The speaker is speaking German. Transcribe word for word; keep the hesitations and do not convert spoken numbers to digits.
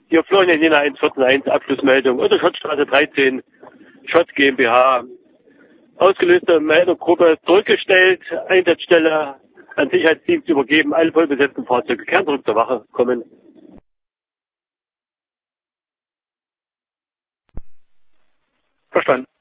Hier Florian Jena eins vierzehn eins, Abschlussmeldung. Unter Schottstraße dreizehn, Schott GmbH. Ausgelöste Meldegruppe zurückgestellt, Einsatzstelle an Sicherheitsdienst übergeben, alle vollbesetzten Fahrzeuge kehren zurück zur Wache kommen. Verstanden.